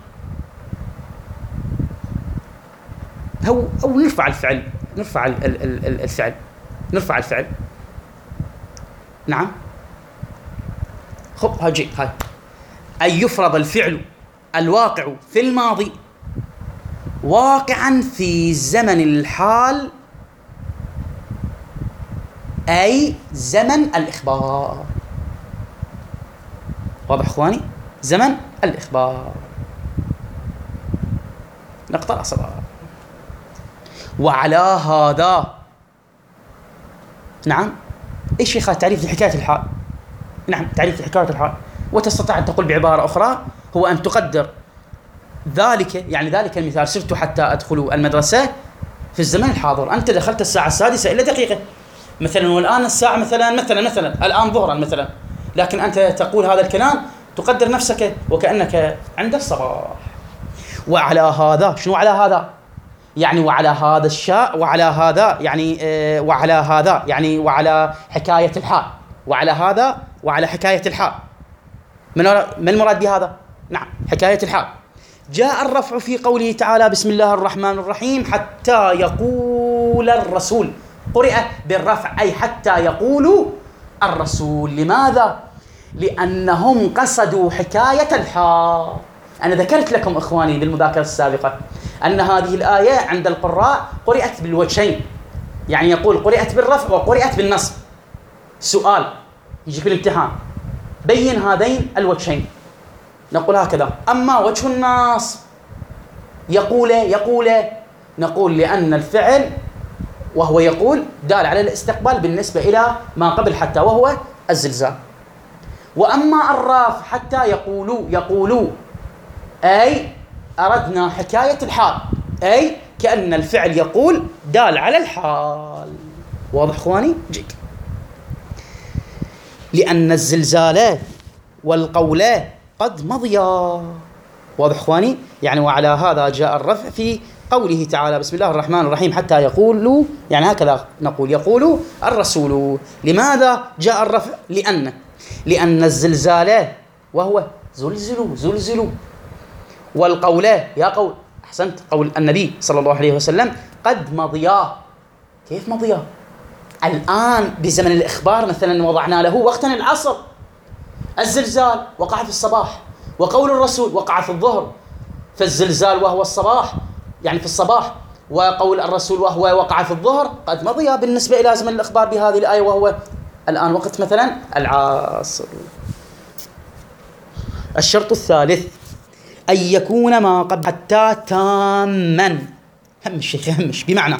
هو أو نرفع الفعل، نرفع الفعل نرفع الفعل نعم خب هاجي هاي أن يفرض الفعل الواقع في الماضي واقعا في زمن الحال، أي زمن الإخبار. واضح إخواني؟ زمن الإخبار. نقطة أصلا. وعلى هذا، نعم إيش يا تعريف لحكاية الحال؟ نعم تعريف لحكاية الحال، وتستطيع أن تقول بعبارة أخرى هو أن تقدر ذلك، يعني ذلك المثال سرت حتى أدخل المدرسة في الزمن الحاضر، أنت دخلت الساعة السادسة إلا دقيقة مثلا، والآن الساعة مثلا مثلا مثلا الآن ظهرا مثلا، لكن أنت تقول هذا الكلام تقدر نفسك وكأنك عند الصباح. وعلى هذا، شنو على هذا؟ يعني وعلى هذا الشاء، وعلى هذا يعني آه وعلى هذا يعني وعلى حكاية الحال، وعلى هذا وعلى حكاية الحال. ما المراد بهذا؟ نعم حكاية الحال. جاء الرفع في قوله تعالى بسم الله الرحمن الرحيم حتى يقول الرسول، قرئ بالرفع أي حتى يقول الرسول. لماذا؟ لأنهم قصدوا حكاية الحال. أنا ذكرت لكم إخواني بالمذاكرة السابقة أن هذه الآية عند القراء قرئت بالوجهين، يعني يقول قرئت بالرفع وقرئت بالنصب. سؤال يجي في الامتحان بين هذين الوجهين، نقول هكذا أما وجه النصب يقول يقول نقول لأن الفعل وهو يقول دال على الاستقبال بالنسبة إلى ما قبل حتى وهو الزلزال. وأما الرفع حتى يقولوا يقولوا أي أردنا حكاية الحال، أي كأن الفعل يقول دال على الحال. واضح إخواني؟ جيد. لأن الزلزال والقول قد مضيا، واضح إخواني؟ يعني وعلى هذا جاء الرفع في قوله تعالى بسم الله الرحمن الرحيم حتى يقولوا، يعني هكذا نقول يقول الرسول. لماذا جاء الرفع؟ لأن لأن الزلزال وهو زلزلوا زلزلوا، والقول يا قول أحسنت قول النبي صلى الله عليه وسلم قد مضيا. كيف مضيا؟ الآن بزمن الإخبار مثلا وضعنا له وقتا العصر، الزلزال وقع في الصباح، وقول الرسول وقع في الظهر، فالزلزال وهو الصباح يعني في الصباح، وقول الرسول وهو وقع في الظهر قد مضي بالنسبة إلى زمن الإخبار بهذه الآية، وهو الآن وقت مثلا العصر. الشرط الثالث أن يكون ما قبل حتى تاما، همش همش بمعنى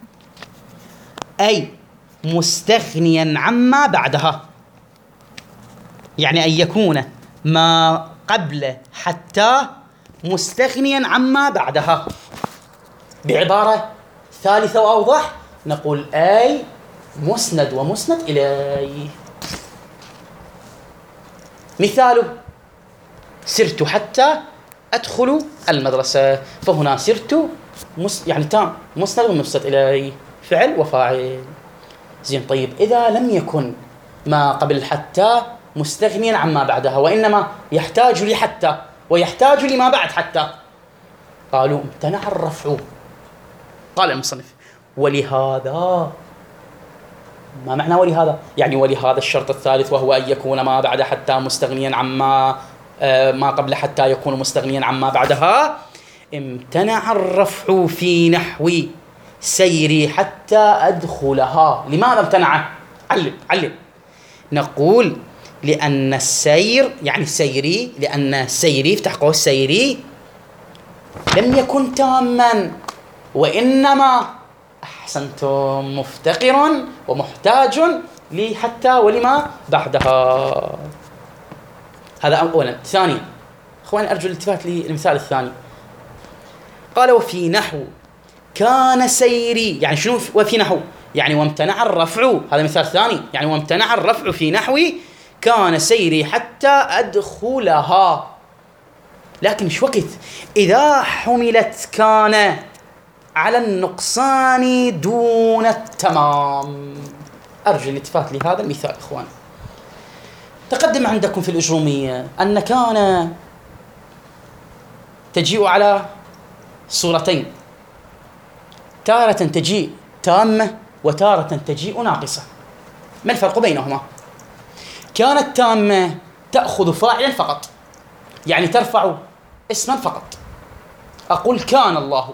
أي مستغنيا عما بعدها، يعني أن يكون ما قبل حتى مستغنيا عما بعدها. بعبارة ثالثة وأوضح نقول أي مسند ومسند إليه. مثاله سرت حتى أدخل المدرسة، فهنا سرت مس يعني تام مسند ومسند إليه، فعل وفاعل. زين طيب إذا لم يكن ما قبل حتى مستغنيا عما بعدها، وإنما يحتاج لحتى ويحتاج لما بعد حتى، قالوا امتنع الرفع. قال المصنف ولهذا، ما معنى ولهذا؟ يعني ولهذا الشرط الثالث وهو أن يكون ما بعد حتى مستغنيا عما آه ما قبل حتى يكون مستغنيا عما بعدها، امتنع الرفع في نحو سيري حتى أدخلها. لماذا امتنع؟ علم علم. نقول لأن السير يعني سيري، لأن سيري افتح قوس سيري لم يكن تاما، وإنما أحسنتم مفتقر ومحتاج لحتى ولما بعدها. هذا أولا. ثانيا أخواني أرجو الالتفات للمثال الثاني. قال وفي نحو كان سيري، يعني شنو وفي نحو؟ يعني وامتنع الرفع، هذا مثال ثاني، يعني وامتنع الرفع في نحو كان سيري حتى أدخلها. لكن ايش وقت إذا حملت كان على النقصان دون التمام؟ أرجو الالتفات لهذا المثال إخوان. تقدم عندكم في الأجرومية أن كان تجيء على صورتين، تارة تجيء تامة وتارة تجيء ناقصة. ما الفرق بينهما؟ كانت تامة تأخذ فاعلا فقط، يعني ترفع اسما فقط. أقول كان الله،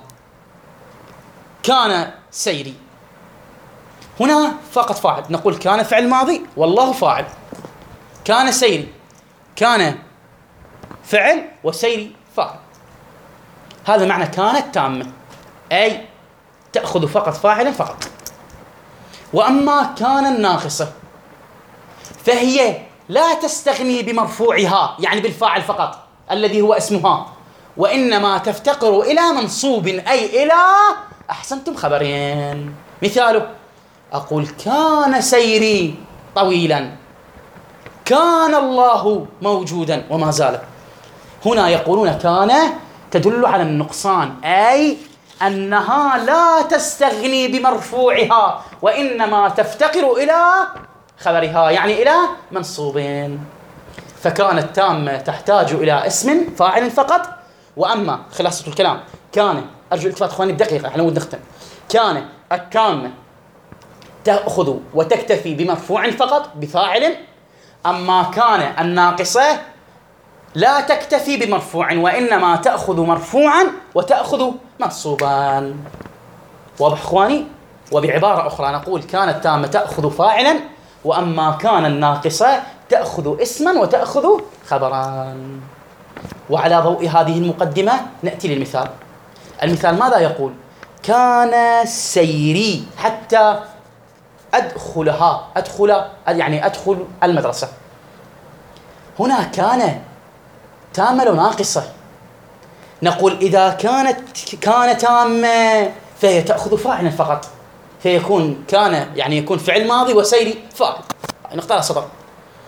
كان سيري، هنا فقط فاعل، نقول كان فعل ماضي والله فاعل. كان سيري، كان فعل وسيري فاعل. هذا معنى كانت تامة، أي تأخذ فقط فاعلا فقط. وأما كان الناقصة فهي لا تستغني بمرفوعها، يعني بالفاعل فقط الذي هو اسمها، وإنما تفتقر إلى منصوب، أي إلى أحسنتم خبرين. مثاله أقول كان سيري طويلا، كان الله موجودا وما زال. هنا يقولون كان تدل على النقصان، أي أنها لا تستغني بمرفوعها وإنما تفتقر إلى خبرها، يعني إلى منصوبين. فكانت تامة تحتاج إلى اسم فاعل فقط. وأما خلاصة الكلام كان، أرجو الالتفات إخواني بدقيقة احنا نود نختم. كان التامة تأخذ وتكتفي بمرفوع فقط بفاعل، أما كان الناقصة لا تكتفي بمرفوع وإنما تأخذ مرفوعا وتأخذ منصوبا. واضح إخواني؟ وبعبارة أخرى نقول كانت تامة تأخذ فاعلا، وأما كان الناقصة تأخذ اسما وتأخذ خبرا. وعلى ضوء هذه المقدمة نأتي للمثال. المثال ماذا يقول؟ كان سيري حتى أدخلها، أدخل يعني أدخل المدرسة. هنا كان تامة وناقصة، نقول إذا كانت كان تامة فهي تأخذ فاعلا فقط، فيكون كان يعني يكون فعل ماضي وسيري فاعل. نختار سطر.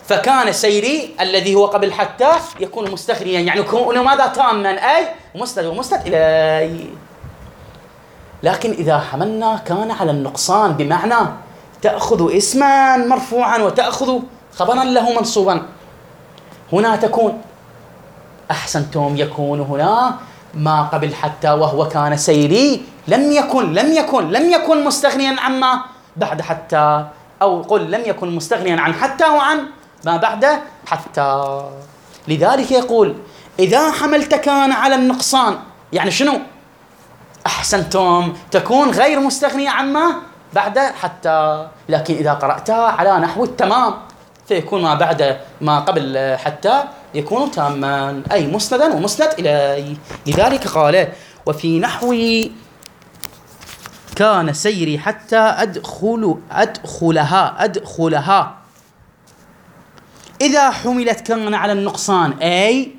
فكان سيري الذي هو قبل حتى يكون مستغنيا، يعني يكون ماذا؟ تاما، أي مسند ومسند إليه. لكن إذا حملنا كان على النقصان، بمعنى تأخذ اسما مرفوعا وتأخذ خبرا له منصوبا، هنا تكون أحسنتم يكون هنا ما قبل حتى وهو كان سيري لم يكن لم يكن لم يكن مستغنيا عما بعد حتى، أو قل لم يكن مستغنيا عن حتى وعن ما بعد حتى. لذلك يقول إذا حملت كان على النقصان، يعني شنو؟ أحسنتم تكون غير مستغنية عما بعد حتى. لكن إذا قرأتها على نحو التمام فيكون ما بعد ما قبل حتى يكون تاما، أي مسندا ومسند إليه. لذلك قال وفي نحو كان سيري حتى أدخل أدخلها أدخلها إذا حملت كان على النقصان، أي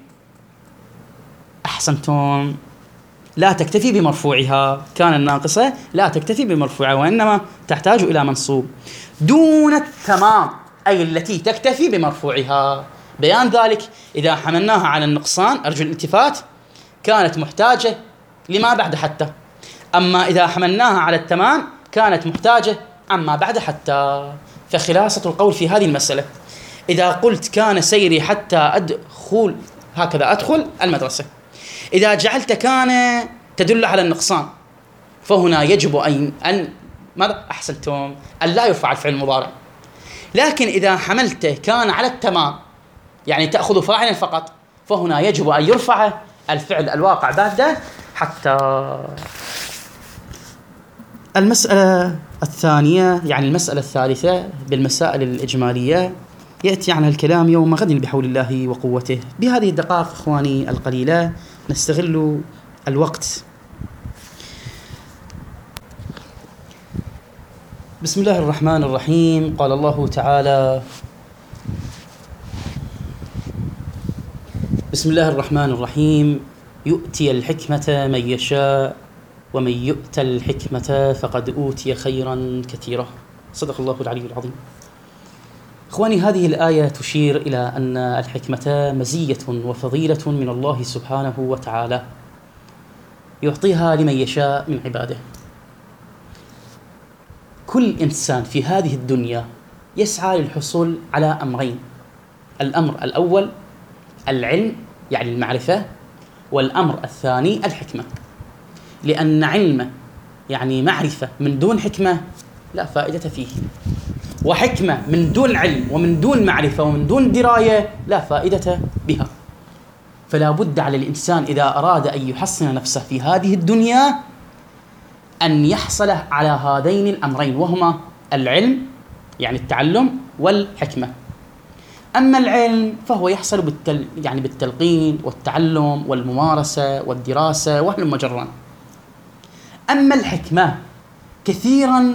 أحسنتم لا تكتفي بمرفوعها، كان الناقصة لا تكتفي بمرفوعها وإنما تحتاج إلى منصوب دون التمام، أي التي تكتفي بمرفوعها. بيان ذلك إذا حملناها على النقصان، أرجو الالتفات، كانت محتاجة لما بعد حتى، أما إذا حملناها على التمام كانت محتاجة عما بعد حتى. فخلاصة القول في هذه المسألة إذا قلت كان سيري حتى أدخل، هكذا أدخل المدرسة، إذا جعلت كان تدل على النقصان فهنا يجب أن أن ماذا؟ أحسنتم أن لا يرفع الفعل المضارع. لكن إذا حملت كان على التمام، يعني تأخذ فاعلا فقط، فهنا يجب أن يرفع الفعل الواقع بعده حتى. المسألة الثانية، يعني المسألة الثالثة بالمسائل الإجمالية، يأتي عنها الكلام يوم غد بحول الله وقوته. بهذه الدقائق إخواني القليلة نستغل الوقت. بسم الله الرحمن الرحيم. قال الله تعالى: بسم الله الرحمن الرحيم: يؤتي الحكمة من يشاء ومن يؤت الحكمة فقد أوتي خيرا كثيرا. صدق الله العلي العظيم. إخواني، هذه الآية تشير إلى أن الحكمة مزية وفضيلة من الله سبحانه وتعالى يعطيها لمن يشاء من عباده. كل إنسان في هذه الدنيا يسعى للحصول على أمرين: الأمر الأول العلم، يعني المعرفة، والأمر الثاني الحكمة. لأن علم يعني معرفة من دون حكمة لا فائدة فيه، وحكمة من دون علم ومن دون معرفة ومن دون دراية لا فائدة بها. فلا بد على الإنسان إذا أراد أن يحصن نفسه في هذه الدنيا أن يحصل على هذين الأمرين، وهما العلم يعني التعلم والحكمة. أما العلم فهو يحصل بالتل... يعني بالتلقين والتعلم والممارسة والدراسة وهلم جرا. أما الحكمة كثيرا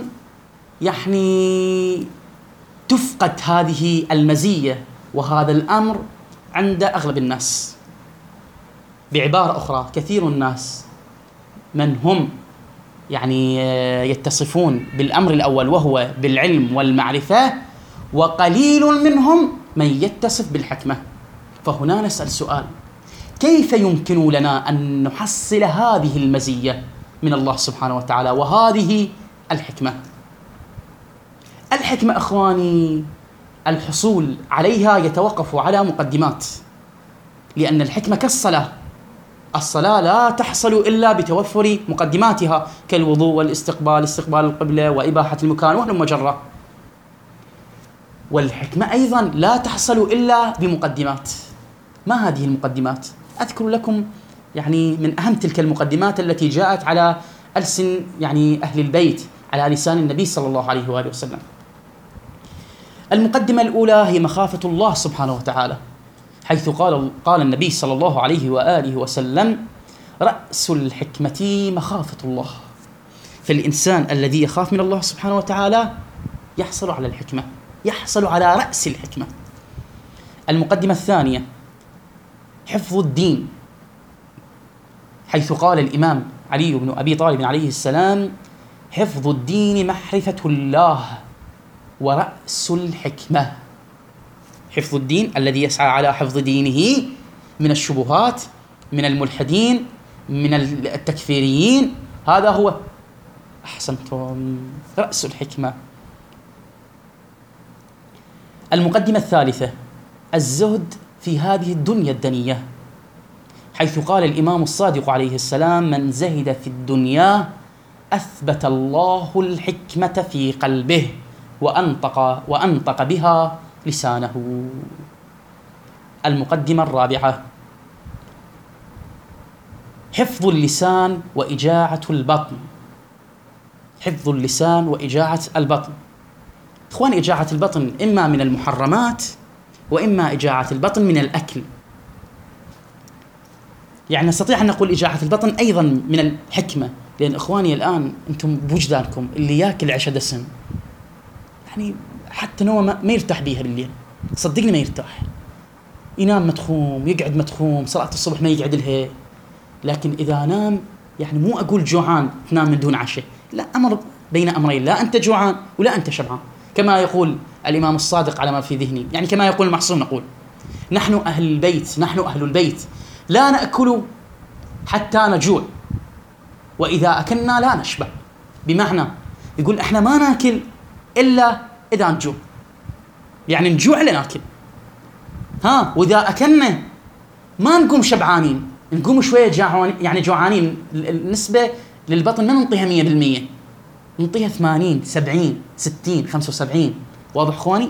يعني تفقد هذه المزية وهذا الأمر عند أغلب الناس. بعبارة أخرى، كثير الناس من هم يعني يتصفون بالأمر الأول وهو بالعلم والمعرفة، وقليل منهم من يتصف بالحكمة. فهنا نسأل سؤال: كيف يمكن لنا أن نحصل هذه المزية من الله سبحانه وتعالى وهذه الحكمة؟ الحكمة إخواني الحصول عليها يتوقف على مقدمات، لأن الحكمة كالصلاة، الصلاة لا تحصل إلا بتوفر مقدماتها كالوضوء والاستقبال، استقبال القبلة وإباحة المكان وهلم جرا. والحكمة أيضا لا تحصل إلا بمقدمات. ما هذه المقدمات؟ أذكر لكم يعني من أهم تلك المقدمات التي جاءت على ألسن يعني أهل البيت على لسان النبي صلى الله عليه وآله وسلم. المقدمة الأولى هي مخافة الله سبحانه وتعالى، حيث قال قال النبي صلى الله عليه وآله وسلم: رأس الحكمة مخافة الله. فالإنسان الذي يخاف من الله سبحانه وتعالى يحصل على الحكمة، يحصل على رأس الحكمة. المقدمة الثانية حفظ الدين، حيث قال الإمام علي بن أبي طالب عليه السلام: حفظ الدين معرفة الله ورأس الحكمة. حفظ الدين الذي يسعى على حفظ دينه من الشبهات، من الملحدين، من التكفيريين، هذا هو أحسنتم رأس الحكمة. المقدمة الثالثة: الزهد في هذه الدنيا الدنية، حيث قال الإمام الصادق عليه السلام: من زهد في الدنيا أثبت الله الحكمة في قلبه وأنطق وأنطق بها لسانه. المقدمة الرابعة: حفظ اللسان وإجاعة البطن. حفظ اللسان وإجاعة البطن. إخوان، إجاعة البطن إما من المحرمات وإما إجاعة البطن من الأكل. يعني نستطيع أن نقول إجاعة البطن أيضا من الحكمة، لأن إخواني الآن أنتم بوجدانكم اللي يأكل عشاء دسم يعني حتى نوع ما يرتاح بيها بالليل، صدقني ما يرتاح، ينام متخوم، يقعد متخوم، صلاة الصبح ما يقعد لها. لكن إذا نام، يعني مو أقول جوعان تنام من دون عشاء، لا، أمر بين أمرين، لا أنت جوعان ولا أنت شبعان، كما يقول الإمام الصادق على ما في ذهني، يعني كما يقول المعصوم، نقول نحن أهل البيت نحن أهل البيت لا نأكل حتى نجوع، وإذا أكلنا لا نشبع. بمعنى يقول إحنا ما نأكل إلا إذا نجوع، يعني نجوع لنأكل، ها، وإذا أكلنا ما نقوم شبعانين، نقوم شوية جوعانين، يعني جوعانين. النسبة للبطن ما ننطيها مية بالمية، ننطيها ثمانين سبعين ستين خمسة وسبعين. واضح إخواني؟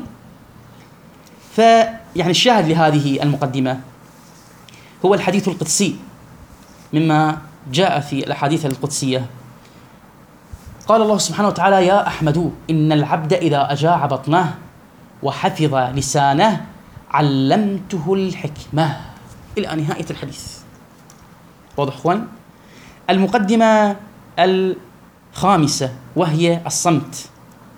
فيعني الشاهد لهذه المقدمة هو الحديث القدسي، مما جاء في الأحاديث القدسية. قال الله سبحانه وتعالى: يا أحمد إن العبد إذا أجاع بطنه وحفظ لسانه علمته الحكمة، إلى نهاية الحديث. واضح إخوان؟ المقدمة الخامسة وهي الصمت،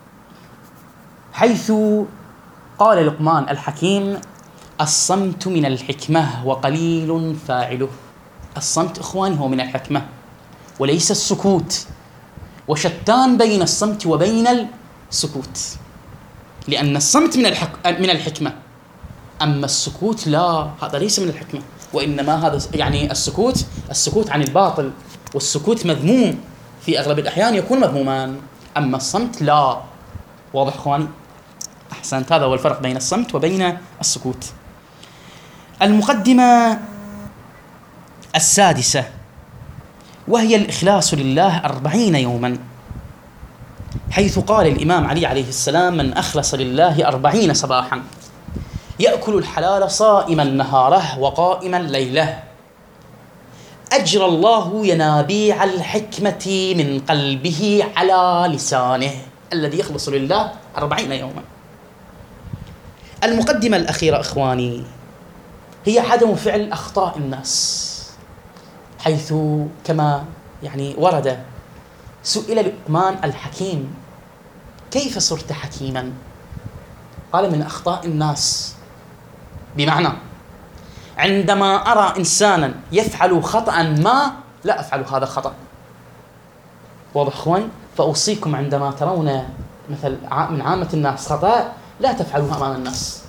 حيث قال لقمان الحكيم: الصمت من الحكمة وقليل فاعله. الصمت إخواني هو من الحكمة وليس السكوت، وشتان بين الصمت وبين السكوت، لأن الصمت من الحك... من الحكمة، أما السكوت لا، هذا ليس من الحكمة، وإنما هذا يعني السكوت السكوت عن الباطل، والسكوت مذموم في أغلب الأحيان، يكون مذموما، أما الصمت لا. واضح إخواني؟ أحسنت، هذا هو الفرق بين الصمت وبين السكوت. المقدمة السادسة وهي الإخلاص لله أربعين يوما، حيث قال الإمام علي عليه السلام: من أخلص لله أربعين صباحا يأكل الحلال صائما نهاره وقائما ليله، أجرى الله ينابيع الحكمة من قلبه على لسانه، الذي يخلص لله أربعين يوما. المقدمة الأخيرة إخواني هي عدم فعل أخطاء الناس، حيث كما يعني ورد سئل لقمان الحكيم: كيف صرت حكيما؟ قال: من أخطاء الناس. بمعنى عندما أرى إنسانا يفعل خطأ ما لا أفعل هذا خطأ. واضح إخوان؟ فأوصيكم عندما ترون مثل من عامة الناس خطأ لا تفعلوها أمام الناس،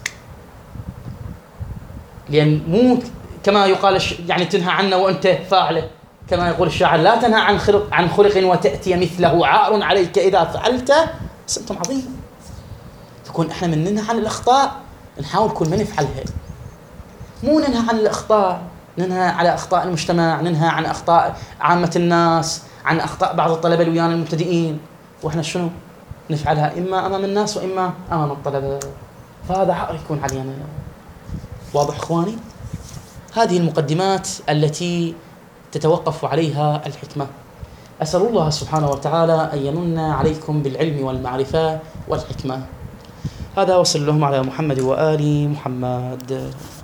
لأن مو كما يقال يعني تنهى عنه وأنت فاعله، كما يقول الشاعر: لا تنهى عن خلق عن خلق وتأتي مثله، عار عليك إذا فعلت سنتم عظيم. تكون إحنا من ننهى عن الأخطاء نحاول كل ما نفعلها، مو ننهى عن الأخطاء، ننهى على أخطاء المجتمع، ننهى عن أخطاء عامة الناس، عن أخطاء بعض الطلبة اللي ويانا المبتدئين، وإحنا شنو نفعلها إما أمام الناس وإما أمام الطلبة، فهذا عار يكون علينا. واضح إخواني؟ هذه المقدمات التي تتوقف عليها الحكمة. أسأل الله سبحانه وتعالى أن يمن عليكم بالعلم والمعرفة والحكمة. هذا، وصلى اللهم على محمد وآل محمد.